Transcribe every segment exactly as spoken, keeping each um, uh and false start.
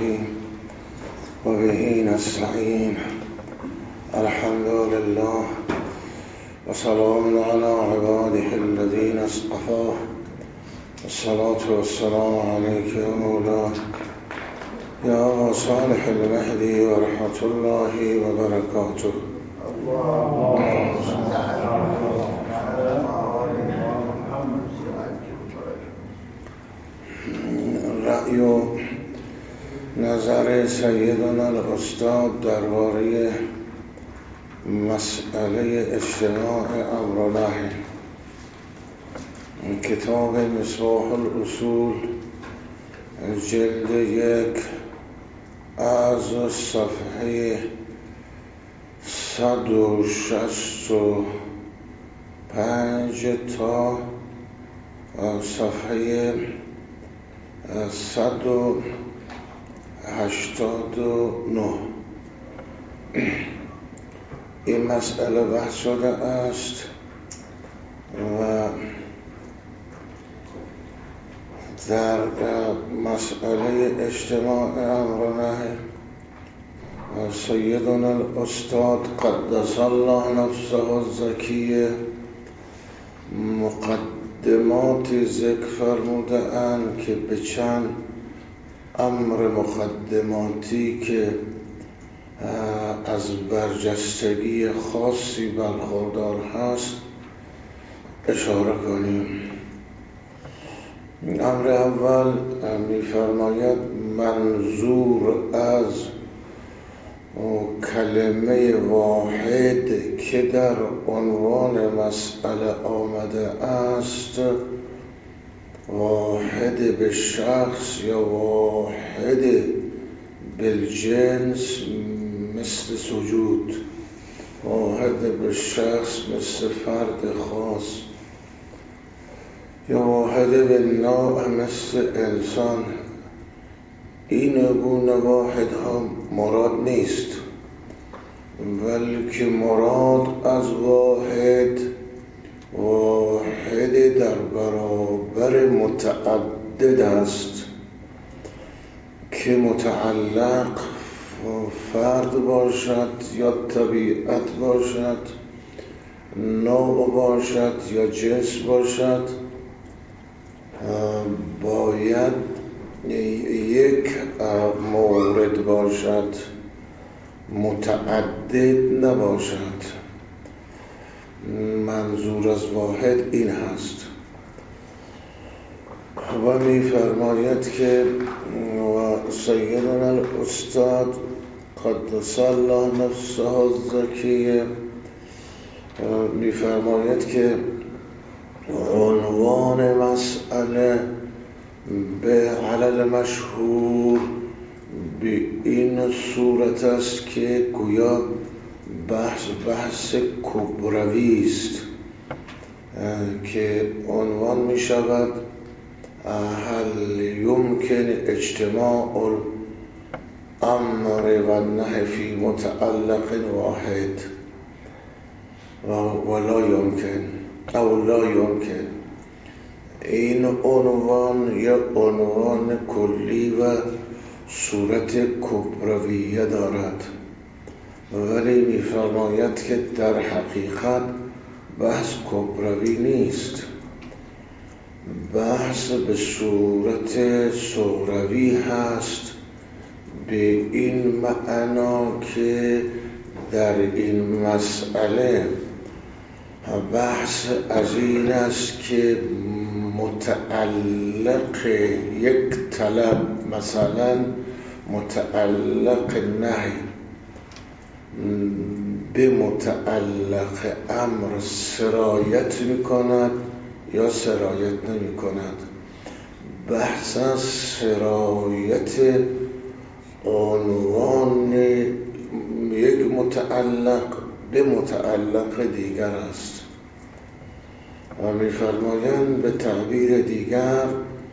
الرحيم وبه نستعين الحمد لله وسلام على عباده الذين اصطفاه الصلاة والسلام عليك يا مولاي يا صالح المهدي ورحمة الله وبركاته. اللهم صل على رأی و نظر سیدنا الاستاد درباره مسئله اجتماع امر و نهی، کتاب مصباح الاصول جلد یک از صفحه صد و شصت و پنج تا صفحه صد و هشتاد و نه این مسئله بحث شده است و در مسئله اجتماع امر و نهی سیدنا الاستاد قدس الله نفسه الزکیه مقدمات ذکر فرموده اند که به چند امر مقدماتی که از برجستگی خاصی برخوردار هست اشاره کنیم. امر اول می‌فرماید منظور از کلمه واحد که در عنوان مسئله آمده است واحد به شخص یا واحد بالجنس مثل سجود، واحد به شخص مثل فرد خاص یا واحد به نوع مثل انسان. این گونه واحد ها مراد نیست، بلکه مراد از واحد واحد در برابر متعدد است که متعلق فرد باشد یا طبیعت باشد، نوع باشد یا جنس باشد، باید یک مورد باشد، متعدد نباشد. منظور از واحد این هست و می فرماید که و سیدنا الاستاد قدس الله نفسه الزکیه می فرماید که عنوان مسئله به علل مشهور به این صورت است که گویا بحث بحث کبروی است که عنوان می شود هل یمکن اجتماع الامر و النهی فی متعلق واحد و لا یمکن او لا یمکن. این عنوان یا عنوان کلی و صورت کبرویه دارد، ولی می‌فرماید که در حقیقت بحث کبروی نیست، بحث به صورت صغروی هست، به این معنا که در این مسئله بحث از این است که متعلق یک طلب مثلا متعلق نهی به متعلق امر سرایت می کند یا سرایت نمی کند. بحث از سرایت عنوان یک متعلق به متعلق دیگر است و می فرمایند به تعبیر دیگر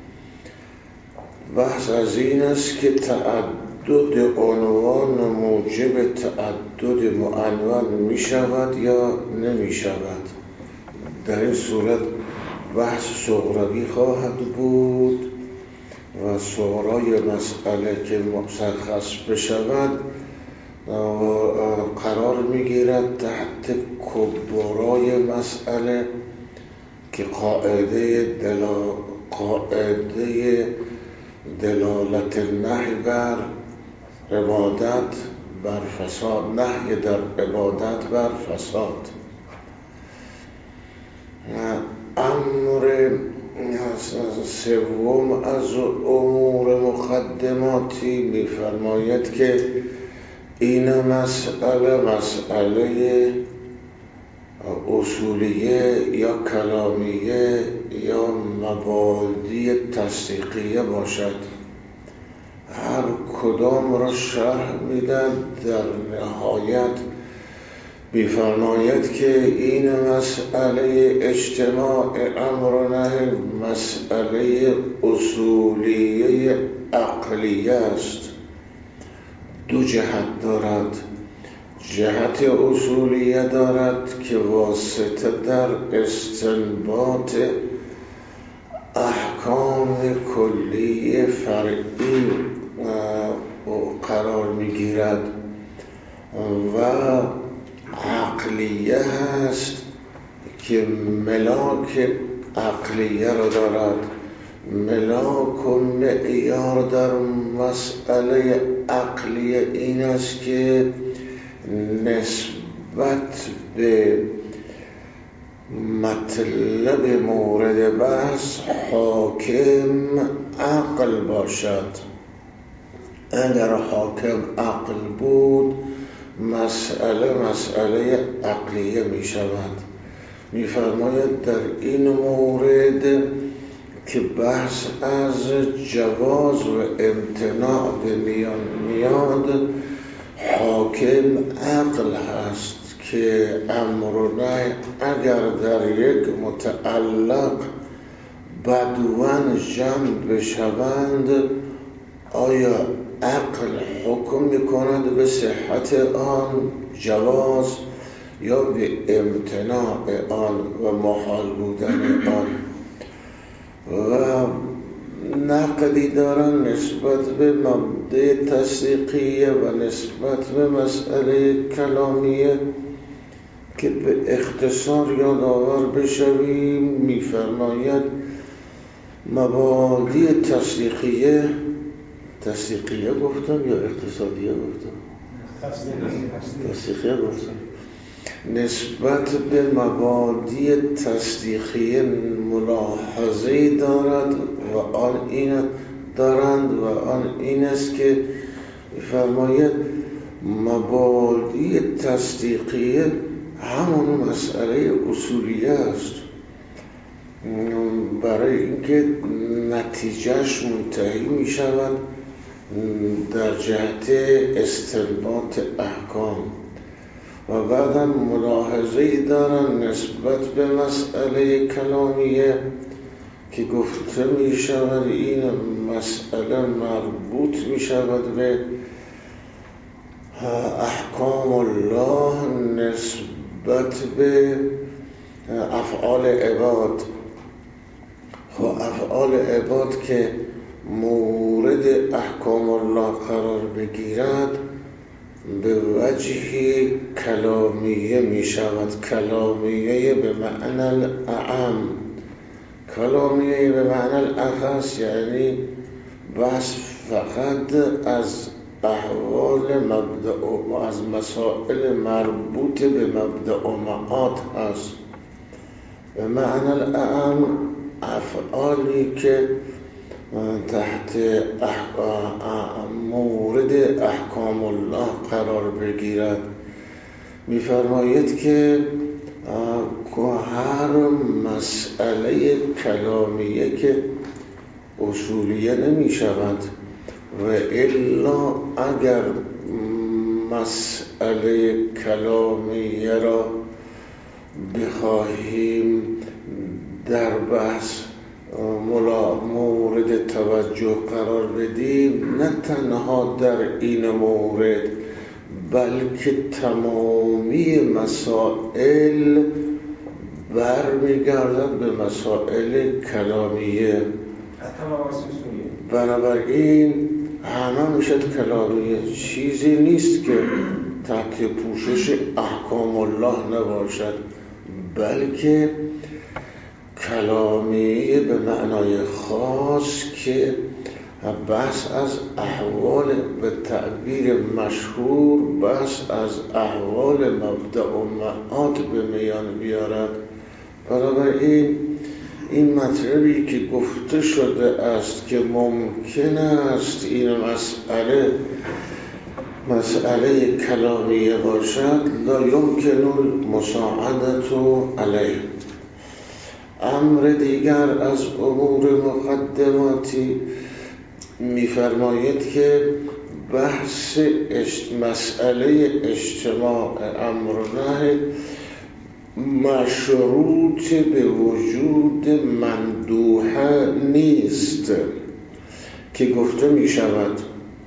بحث از این است که تعدد عنوان موجب تعدد معنون می شود یا نمی شود. در این صورت بحث صغروی خواهد بود و صغرای مسئله که مشخص بشود قرار میگیرد تحت کبرای مسئله که قاعده دلا قاعده دلالت نهی بر عبادت بر فساد، نهی در عبادت بر فساد. امر سوم از امور مقدماتی می‌فرماید که این مسئله مسئله اصولیه یا کلامیه یا مبادی تصدیقیه باشد. هر کدام را شرح میدن. در نهایت می‌فرماید که این مسئله اجتماع امر و نهی مسئله اصولیه عقلیه است. دو جهت دارد. جهت اصولیه دارد که واسطه در استنباط احکام کلی فرعی قرار میگیرد و عقلیه هست که ملاک عقلیه را دارد. ملاک و معیار در مسئله عقلیه این است که نسبت به مطلب مورد بحث حاکم عقل باشد. اگر حاکم عقل بود مسئله مسئله عقلیه می شود. می فرماید در این مورد که بحث از جواز و امتناع به میان میاد، حاکم عقل هست که امر و نهی اگر در یک متعلق بدون جمع بشوند آیا عقل حکم میکند به صحت آن، جواز یا به امتناع آن و محال بودن آن. و نقدی دارن نسبت به مبدأ تصدیقیه و نسبت به مسئله کلامیه که به اختصار یادآور بشویم. میفرماید مبادی تصدیقیه تصدیقیه گفتم یا اقتصادیه گفتم؟ تصدیقیه گفتم. نسبت به مبادی تصدیقیه ملاحظه‌ای دارد و آن این دارند و آن این است که فرماید مبادی تصدیقیه همون مسئله اصولیه است، برای اینکه نتیجهش منتهی می شود در جهت استنباط احکام. و بعدم ملاحظه‌ای دارن نسبت به مسئله کلامیه که گفته می شود این مسئله مربوط می شود به احکام الله نسبت به افعال عباد. خب افعال عباد که مورد احکام الله قرار بگیرد به وجه کلامیه می شود. کلامیه به معنی الاعم، کلامیه به معنی الاخص، یعنی بس فقط از احوال مبدأ و از مسائل مربوط به مبدأ و معاد هست. به معنی الاعم افعالی که تحت مورد احکام الله قرار بگیرد. می‌فرماید که هر مسئله کلامیه که اصولیه نمی شود و الا اگر مسئله کلامیه را بخواهیم در بحث مورد توجه قرار بدیم، نه تنها در این مورد بلکه تمامی مسائل برمیگردد به مسائل کلامیه. حتی مباحث اصولیه بنابراین همه میشد کلامیه، چیزی نیست که تحت پوشش احکام الله نباشد، بلکه کلامیه به معنای خاص که بحث از احوال به تعبیر مشهور بحث از احوال مبدأ و معاد به میان بیارد. بنابراین این مطلبی که گفته شده است که ممکن است این مسئله مسئله کلامیه باشد، لا یمکن المساعدت علیه. امر دیگر از امور مقدماتی می‌فرماید که بحث مسئله اجتماع امر و نهی مشروط به وجود مندوحه نیست که گفته می شود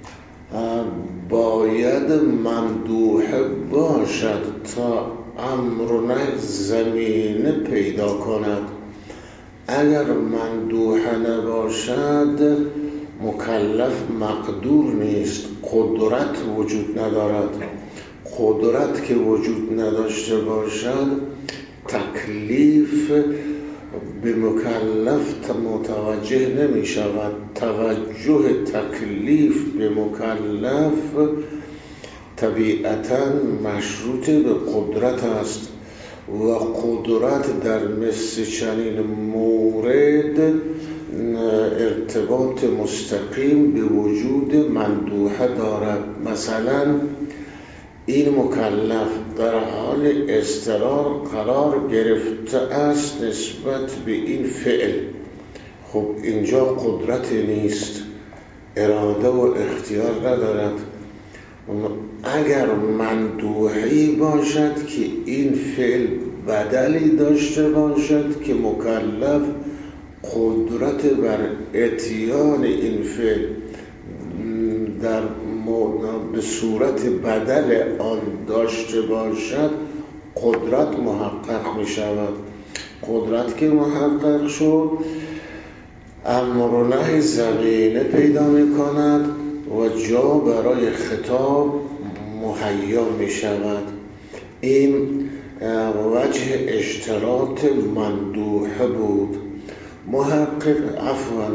باید مندوحه باشد تا امر و نهی زمینه پیدا کند. اگر مندوحه نباشد مکلف مقدور نیست، قدرت وجود ندارد. قدرت که وجود نداشته باشد تکلیف به مکلف متوجه نمی شود. توجه تکلیف به مکلف طبیعتاً مشروط به قدرت است و قدرت در مثل چنین مورد ارتباط مستقیم به وجود مندوحه دارد. مثلا این مکلف در حال اضطرار قرار گرفته است نسبت به این فعل، خب اینجا قدرت نیست، اراده و اختیار ندارد. اگر مندوحی باشد که این فعل بدلی داشته باشد که مکلف قدرت بر اتیان این فعل در به صورت بدل آن داشته باشد، قدرت محقق می شود. قدرت که محقق شد امر و نهی زمینه پیدا می کند و جا برای خطاب مهیا می شود. این وجه اشتراط مندوحه بود. محقق عفوا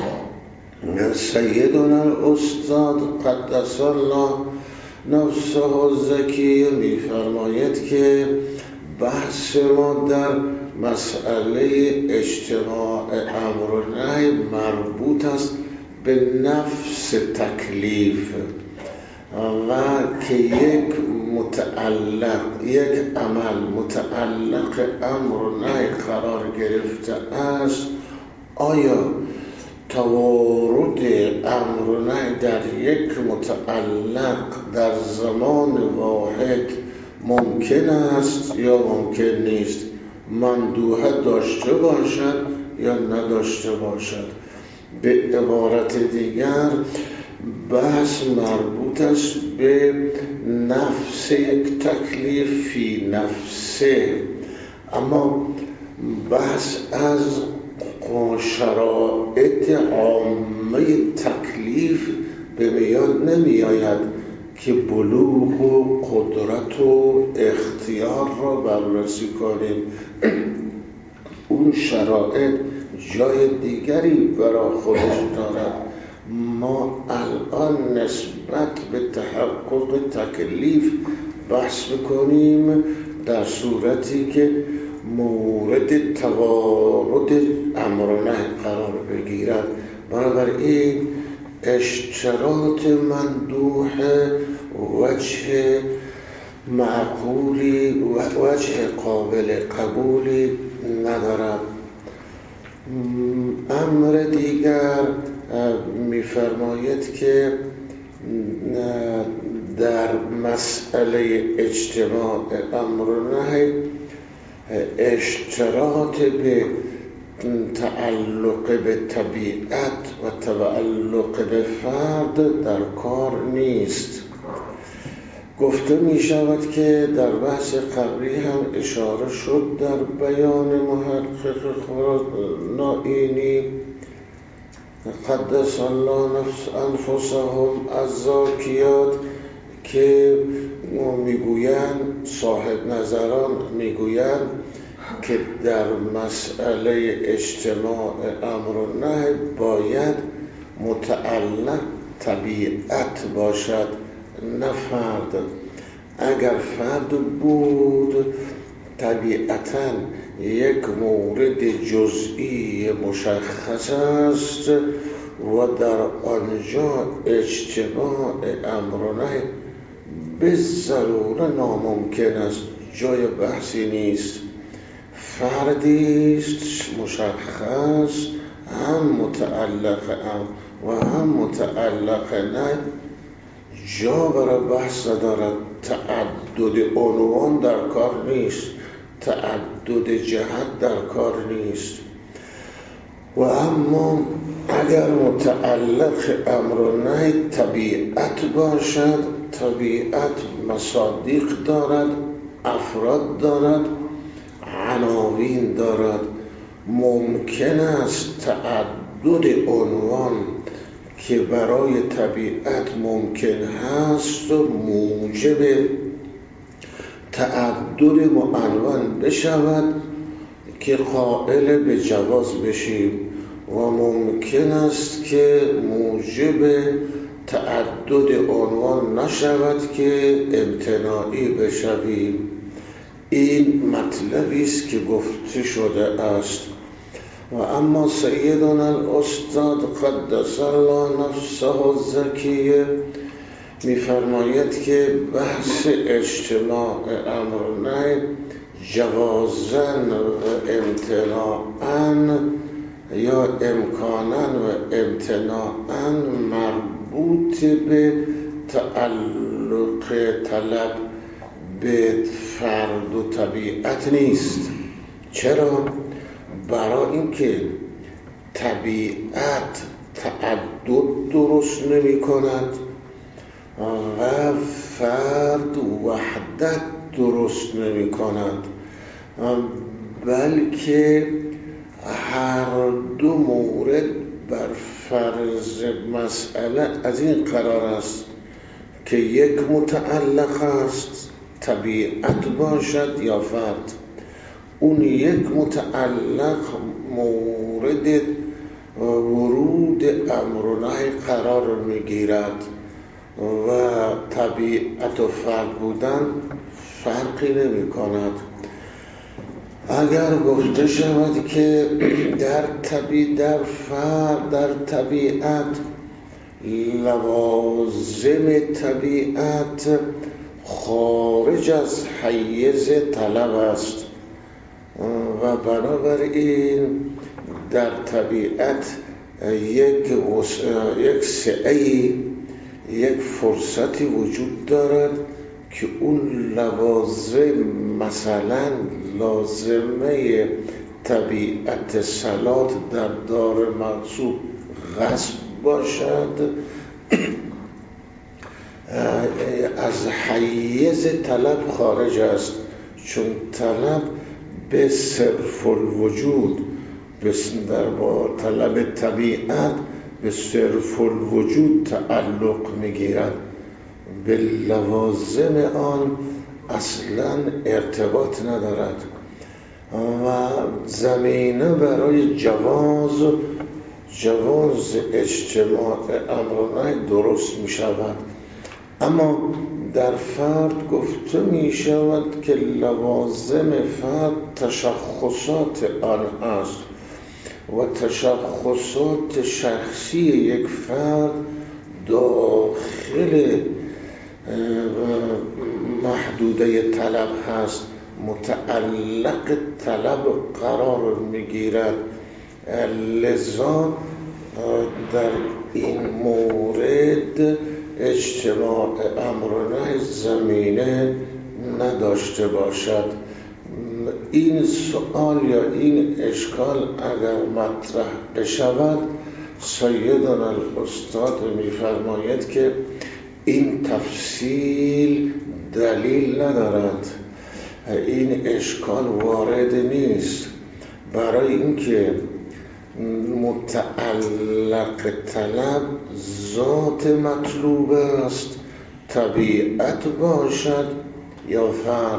سیدنا الاستاد قدس الله نفسه الزکی می فرماید که بحث ما در مسئله اجتماع امر و نهی مربوط است به نفس تکلیف و که یک متعلق یک عمل متعلق امر و نهی قرار گرفته است، آیا توارد امر و نهی در یک متعلق در زمان واحد ممکن است یا ممکن نیست، مندوحه داشته باشد یا نداشته باشد. به عبارت دیگر بحث مربوط است به نفس یک تکلیف فی نفسه، اما بحث از شرایط عامه تکلیف به میان نمی آید که بلوغ و قدرت و اختیار را بررسی کنیم. اون شرایط جای دیگری برای خودش دارد. ما الان نسبت به تحقق تکلیف بحث بکنیم در صورتی که مورد توارد امر و نهی قرار بگیرد. بنابراین اشتراط مندوح وجه معقولی و وجه قابل قبولی ندارد. امر دیگر می‌فرماید که در مسئله اجتماع امر و نهی اشتراط به تعلق به طبیعت و تعلق به فرد در کار نیست. گفته می شود که در بحث قبلی هم اشاره شد در بیان محقق خراسانی قدس الله نفس انفسهم از زاکیات که میگویند، صاحب نظران میگویند که در مسئله اجتماع امر و نهی باید متعلق طبیعت باشد نه فرد. اگر فرد بود طبیعتاً یک مورد جزئی مشخص است و در آنجا اجتماع امر و نهی به ضروره ناممکن است، جای بحثی نیست. فردی است مشخص، هم متعلق ام و هم متعلق نه، جا برای بحث ندارد. تعدد عنوان در کار نیست، تعدد جهت در کار نیست. و اما اگر متعلق امر و نهی طبیعت باشد، طبیعت مصادیق دارد، افراد دارد، عناوین دارد. ممکن است تعدد عنوان که برای طبیعت ممکن هست و موجب تعدد معنون بشود که قائل به جواز بشیم و ممکن است که موجب تعدد عنوان نشود که امتناعی بشویم. این مطلبی است که گفته شده است. و اما سیدنا الاستاد قدس الله نفسه الزکیه می‌فرماید که بحث اجتماع امر و نهی جوازاً و امتناعاً یا امکاناً و امتناعاً مربوط به تعلق طلب به فرد و طبیعت نیست. چرا؟ برای اینکه طبیعت تعدد درست نمی کند و فرد وحدت درست نمی کند، بلکه هر دو مورد بر فرض مسئله از این قرار است که یک متعلق است، طبیعت باشد یا فرد. اون یک متعلق مورد ورود امر و نهی قرار میگیرد و طبیعت و فرد بودن فرقی نمی کند. اگر گفته شود که در طبیعت در فرد در طبیعت لوازم طبیعت خارج از حیز طلب است و بنابراین در طبیعت یک یک سعی یک فرصتی وجود دارد که اون لوازم، مثلا لازمه طبیعت صلات در دار مغصوب غصب باشد، از حیز طلب خارج است، چون طلب به صرف الوجود در با طلب طبیعت به صرف الوجود تعلق میگیرد، به لوازم آن اصلا ارتباط ندارد و زمینه برای جواز جواز اجتماع امر و نهی درست می شود. اما در فرد گفته می شود که لوازم فرد تشخصات آن است و تشخصات شخصی یک فرد داخل محدوده طلب هست، متعلق طلب قرار میگیرد. لذا در این مورد اجتماع امر و نهی زمینه نداشته باشد. این سوال یا این اشکال اگر مطرح بشود، سیدنا الاستاد میفرماید که این تفصیل دلیل ندارد، این اشکال وارد نیست، برای اینکه متعلق طلب ذات مطلوب است، طبیعت باشد یا فرد.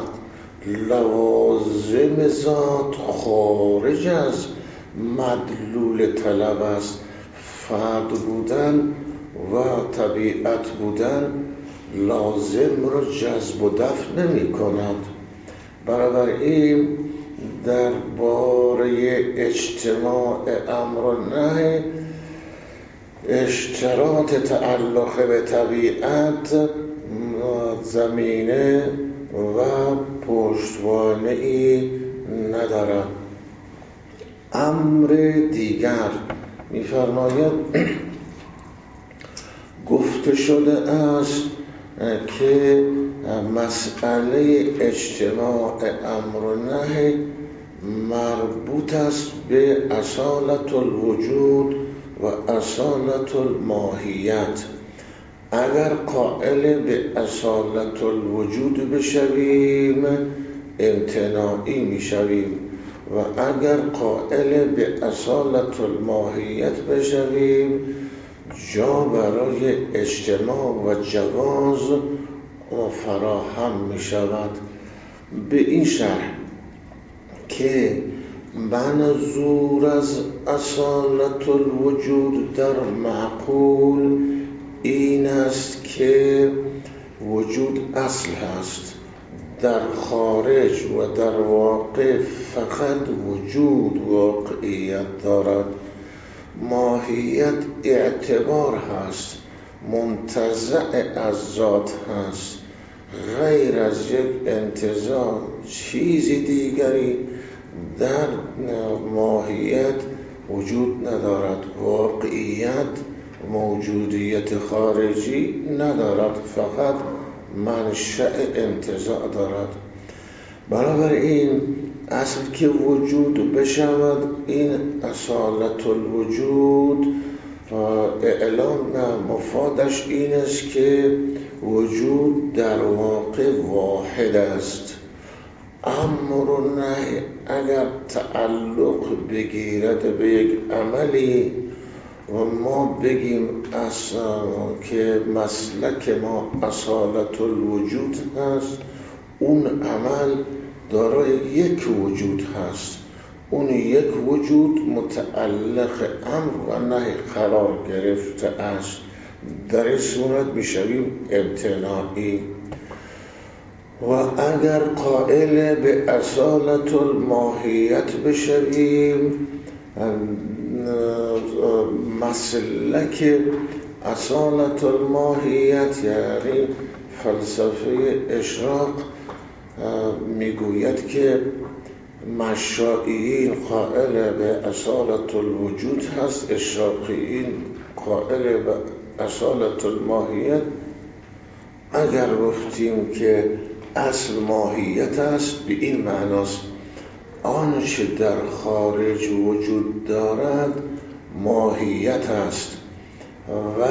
لوازم ذات خارج از مدلول طلب است. فرد بودن و طبیعت بودن لازم را جذب و دفع نمی کند. بنابراین درباره اجتماع امر و نهی اشتراط تعلق به طبیعت زمینه و پشتوانه‌ای ندارد. امر دیگر می‌فرماید گفته شده است که مسئله اجتماع امر و نهی مربوط است به اصالت الوجود و اصالت الماهیت. اگر قائل به اصالت الوجود بشویم امتناعی میشویم و اگر قائل به اصالت الماهیت بشویم جا برای اجتماع و جواز فراهم می شود. به این شرح که منظور از اصالت الوجود در معقول این است که وجود اصل هست، در خارج و در واقع فقط وجود واقعیت دارد. ماهیت اعتبار هست، منتزع از ذات هست، غیر از یک انتزاع چیزی دیگری در ماهیت وجود ندارد. واقعیت موجودیت خارجی ندارد، فقط منشأ انتزاع دارد. بنابراین اصل که وجود بشود این اصالت الوجود اعلام مفادش این است که وجود در واقع واحد است. امر و نهی اگر تعلق بگیرد به یک عملی و ما بگیم اصلا که مسلک ما اصالت الوجود هست، اون عمل دارای یک وجود هست، اون یک وجود متعلق امر و نهی قرار گرفته است. در این صورت میشویم امتناعی. و اگر قائل به اصالت الماهیت بشویم مسلک اصالت الماهیت یعنی فلسفه اشراق میگوید که مشائیین قائل به اصالت الوجود هست، اشراقیین قائل به اصالت الماهیت. اگر گفتیم که اصل ماهیت است به این معناست آنچه در خارج وجود دارد ماهیت است و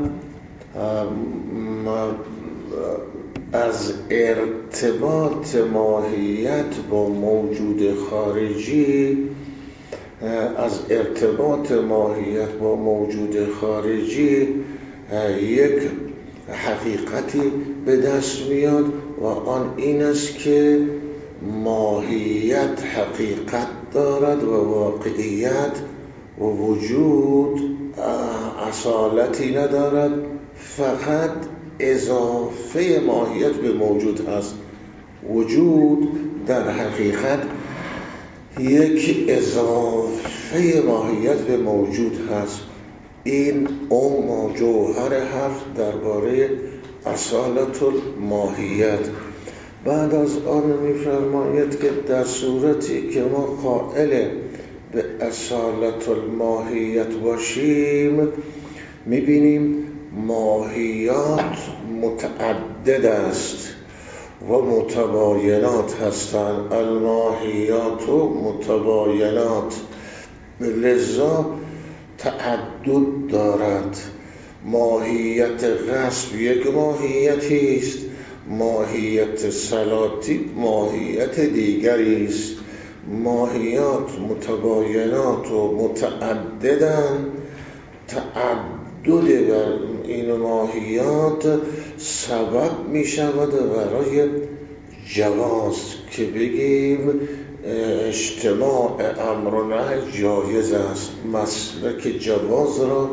از ارتباط ماهیت با موجود خارجی از ارتباط ماهیت با موجود خارجی یک حقیقتی به دست میاد و آن این است که ماهیت حقیقت دارد و واقعیت و وجود اصالتی ندارد، فقط اضافه ماهیت به موجود هست. وجود در حقیقت یک اضافه ماهیت به موجود هست. این ام جوهر حرف درباره اصالت الماهیت. بعد از آن می‌فرماید که در صورتی که ما قائل به اصالت الماهیت باشیم می‌بینیم ماهیات متعدد است و متباینات هستند. الماهیات و متباینات لذا تعدد دارد. ماهیت غصب یک ماهیتی است، ماهیت سلاطین ماهیت دیگری است. ماهیات متباینات و متعددن، تعدد این ماهیات سبب می شود برای جواز که بگیم اجتماع امر و نهی جایز است، مسلک جواز را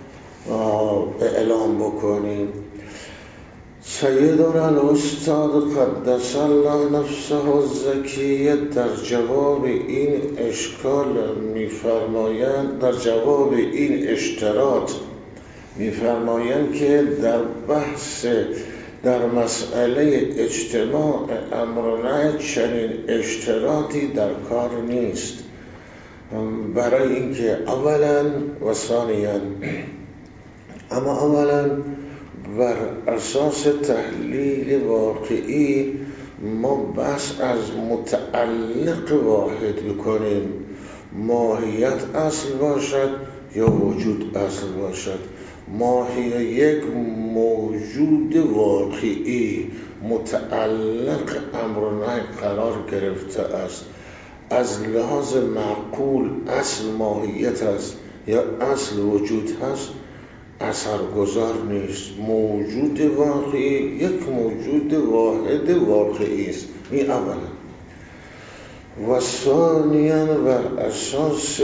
اعلام بکنیم. سیدنا الاستاد قدس الله نفسه الزکیه در جواب این اشکال می‌فرمایند، در جواب این اشتراط می‌فرمایند که در بحث در مسئله اجتماع امر و نهی چنین اشتراطی در کار نیست، برای اینکه اولا و ثانیا، اما اولا بر اساس تحلیل واقعی ما بس از متعلق واحد بکنیم، ماهیت اصل باشد یا وجود اصل باشد. ماهیت یک موجود واقعی متعلق امر و نهی قرار گرفته است، از لحاظ معقول اصل ماهیت است یا اصل وجود هست اثرگذار نیست. موجود واقعی یک موجود واحد واقعی است. این اولا. و ثانیا بر اساس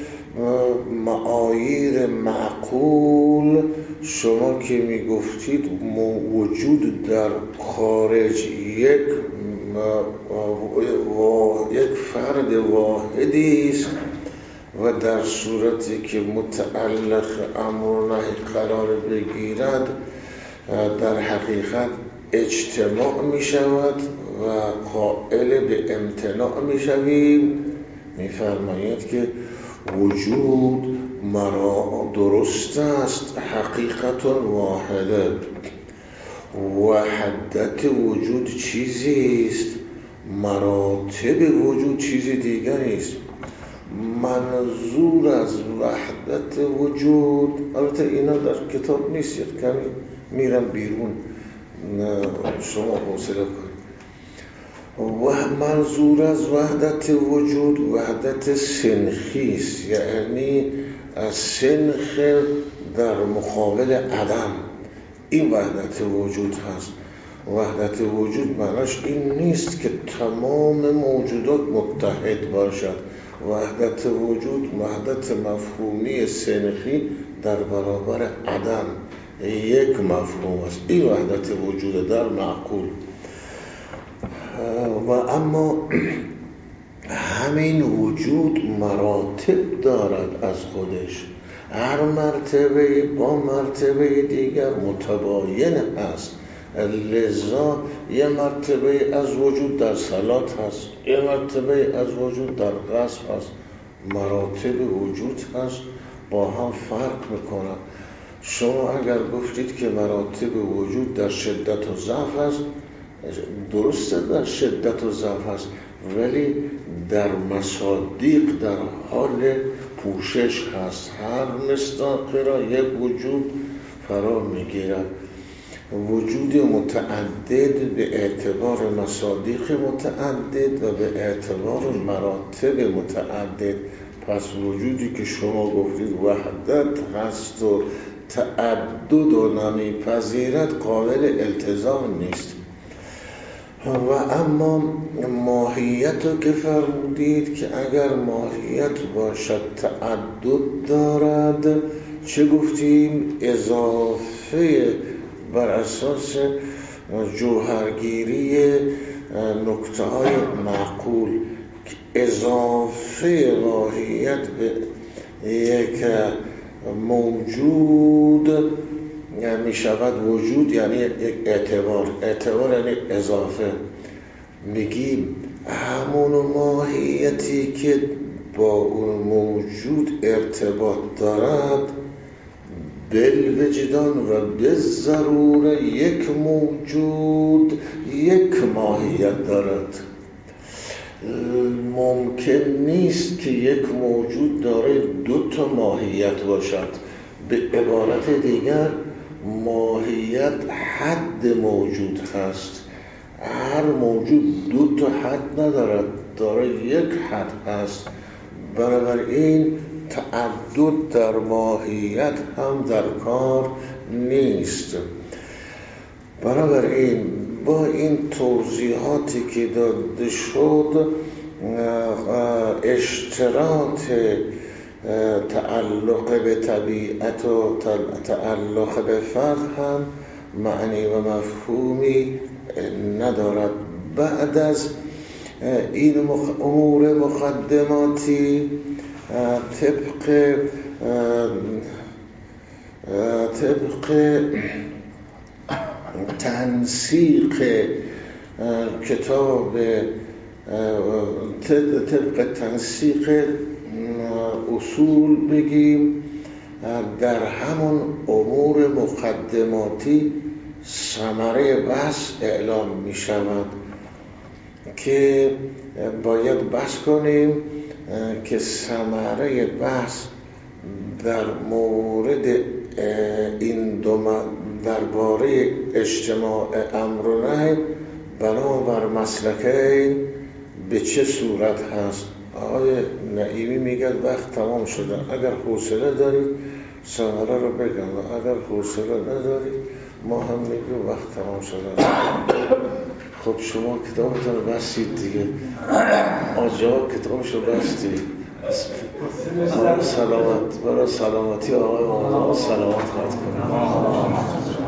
معاییر معقول شما که می گفتید وجود در خارج یک یک فرد واحدی است و در صورتی که متعلق امر و نهی قرار بگیرد در حقیقت اجتماع می شود و قائل به امتناع می شویم. می فرماید که وجود مرا درست است، حقیقت واحده، وحدت وجود چیزی است، مراتب وجود چیزی دیگری است. منظور از وحدت وجود، البته اینا در کتاب نیست، کمی میرم بیرون، شما حوصله کنید. و منظور از وحدت وجود وحدت سنخی است، یعنی از سنخ در مقابل عدم، این وحدت وجود هست. وحدت وجود معناش این نیست که تمام موجودات متحد باشد. وحدت وجود وحدت مفهومی سنخی در برابر عدم یک مفهوم است. این وحدت وجود در معقول. و اما همین وجود مراتب دارد از خودش، هر مرتبه با مرتبه دیگر متباین است. لذا یه مرتبه از وجود در صلات هست، یه مرتبه از وجود در غصب هست. مراتب وجود هست، با هم فرق میکنن. شما اگر گفتید که مراتب وجود در شدت و ضعف هست، درسته در شدت و ضعف هست، ولی در مصادیق در حال پوشش هست. هر مصداقی را یک وجود فرا میگیرد. وجود متعدد به اعتبار مصادیق متعدد و به اعتبار مراتب متعدد. پس وجودی که شما گفتید وحدت هست و تعدد و نمیپذیرد قابل التزام نیست. و اما ماهیت رو که فرمودید که اگر ماهیت باشد تعدد دارد، چه گفتیم؟ اضافه بر اساس جوهرگیری نکته های معقول، اضافه ماهیت به یک موجود یعنی می شود وجود، یعنی یک اعتبار. اعتبار یعنی اضافه. میگیم همون ماهیتی که با اون موجود ارتباط دارد بالوجدان و بالضروره یک موجود یک ماهیت دارد. ممکن نیست که یک موجود داره دو تا ماهیت باشد. به عبارت دیگر ماهیت حد موجود هست. هر موجود دو تا حد ندارد. داره یک حد هست. بنابراین تعدد در ماهیت هم در کار نیست. بنابراین با این توضیحاتی که داده شد، اشتراط تعلق به طبیعت و تعلق به فرد هم معنی و مفهومی ندارد. بعد از این امور مقدماتی طبق طبق تنسیق کتاب طبق تنسیق اصول بگیم، در همون امور مقدماتی ثمره بحث اعلام می شود که باید بحث کنیم که ثمره بحث در مورد این دو درباره اجتماع امر و نهی بنابر مسلکین به چه صورت هست. آقای نعیمی میگه وقت تمام شده، اگر حوصله دارید ثمره رو بگم و اگر حوصله ندارید ما هم میگیم وقت تمام شده. خب شما کتابتون رو بستید دیگه، آجا کتابشو بستید. برای سلامت برای سلامتی آقای مولانا سلامت خواهد کنم.